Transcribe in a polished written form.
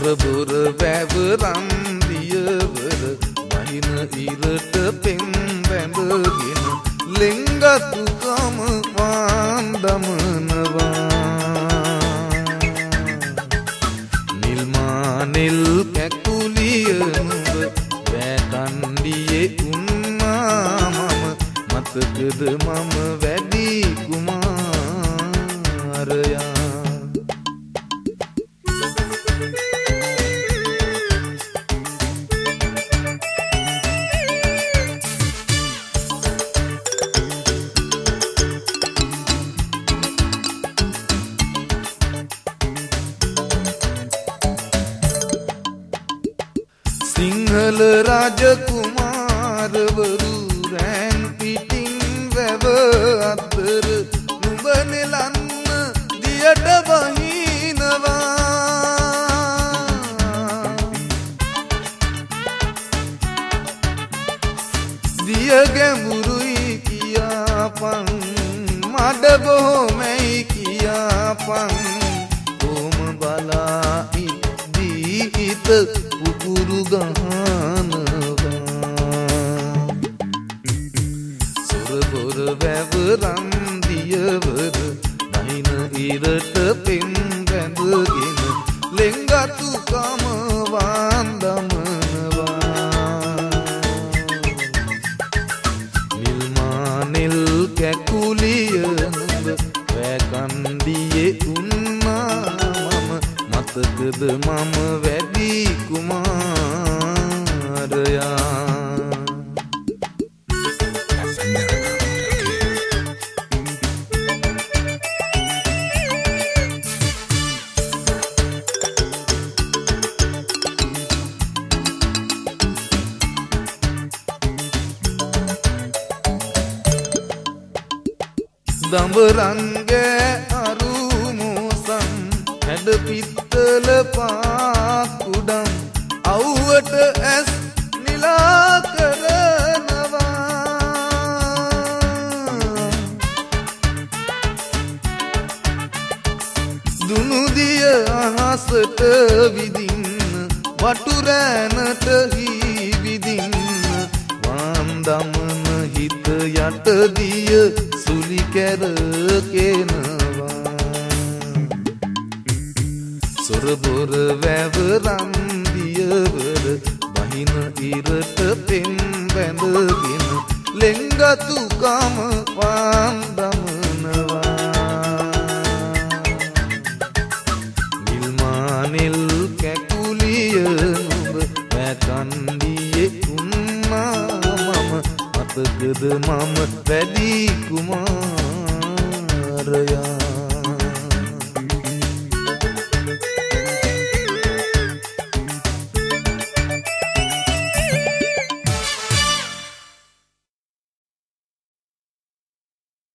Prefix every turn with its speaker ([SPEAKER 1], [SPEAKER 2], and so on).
[SPEAKER 1] සොරබොර වැවරන් දියවර බහින ඉරට පෙම් බැඳගෙන ලෙංගතුකම වාන් දමනවා නිල්මානෙල් කැකුලිය නුඹ වැකණ්ඩියේ උන්නා මම මතකද මම වැඩි කුමාරයා සිංහල රාජකුමාරවරු රැන් පිටින් වැව අතර නුඹ නෙලන්න දියට බහිනවා දිය ගැඹුරුයි කියාපන් මඩ බොහොමයි කියාපන් කොම බලා ඉදී හිත පුපුරු ගහනවා සොරබොර වැවරන් දියවර බහින ඉරට පෙම් බැඳගෙන ලෙංගතුකම වාන් දමනවා නිල්මානෙල් කැකුලිය නුඹ වැකණ්ඩියේ උන්නා මම මතකද මම වැඩි කුමාරයා දඹරන්ගේ අරුමෝසම් හැඩ පිත්තල පාකුඩම් අව්වට ඇස් නිලා කරනවා දුනුදිය අහසට විදින්න වටුරෑනට හිවිදින්න වාම් දමන හිත යටදිය සුලි කැරකෙනවා සොරබොර වැවරන් දියවර බහින ඉරට පෙම් බැඳගෙන ලෙංගතුකම වාන් දමනවා නිල්මානෙල් කැකුලිය නුඹ වැකණ්ඩියේ උන්නා මම මතකද මම වැඩි කුමාරයා